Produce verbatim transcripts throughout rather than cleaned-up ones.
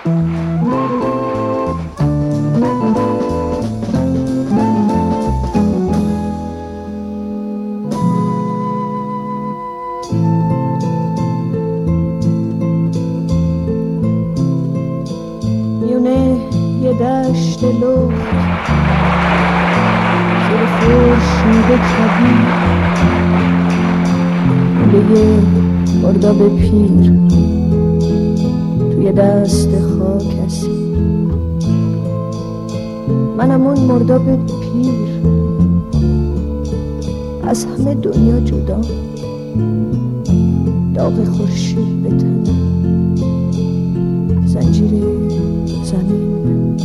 دشت لخت زیر خورشید کبیر لوله مرداب پیر توی دست خاک اسیر. منم اون مرداب پیر از همه دنیا جدا، داغ خورشید به تنم، زنجیر زمین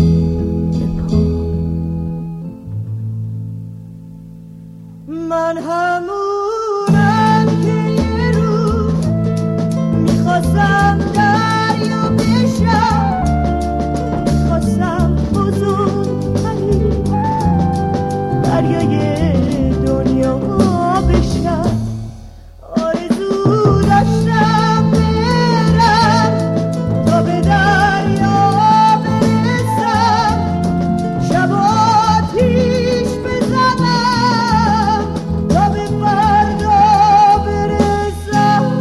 من همونم که یه روز میخواستم دریا بشم، میخواستم بزرگترین دریای دنیا بشم. آرزو داشتم برم تا به دریا برسم، شب آتیش بزنم تا به فردا برسم.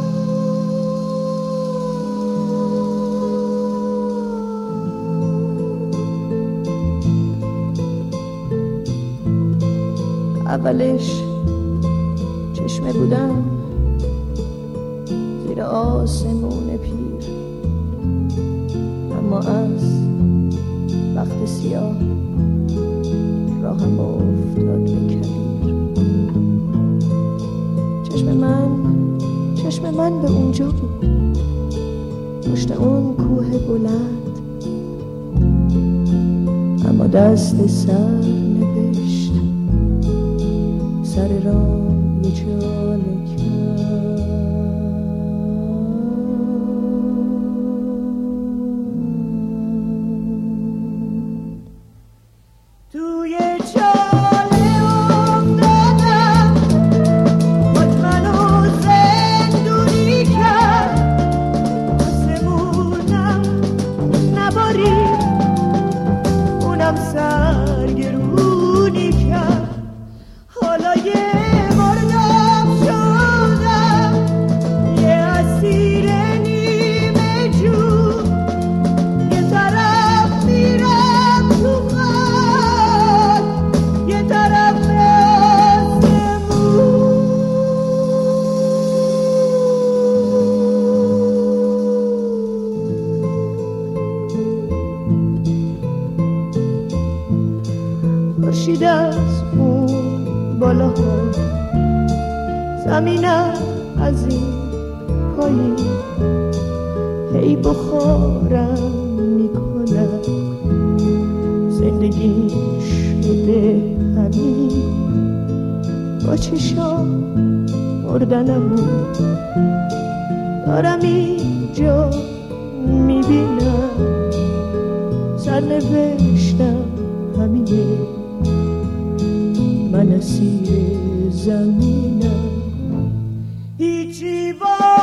اولش چشمه بودم زیر آسمون پیر، اما از وقت سیاه راهم افتاد به کبیر. چشم من چشم من به اونجا بود، پشت اون کوه بلند، اما دست سر نوشت سر راه یه چاله کرد. توی چاله افتادم، خود منو زندونی کرد، آسمونم نبارید، اونم سرگرونی کرد. حالا یه مردم شدم، یه اسیر نیمه جون، یه طرف میرم تو خاک، یه طرف آسمون. خورشید از اون بالاها، زمینم از این پایین، هی بخارم میکنم. زندگی شده همین، با چشام مردنمون دارم اینجا میبینم. سرنوشتم همینه، من اسیر زمینم، هیچی با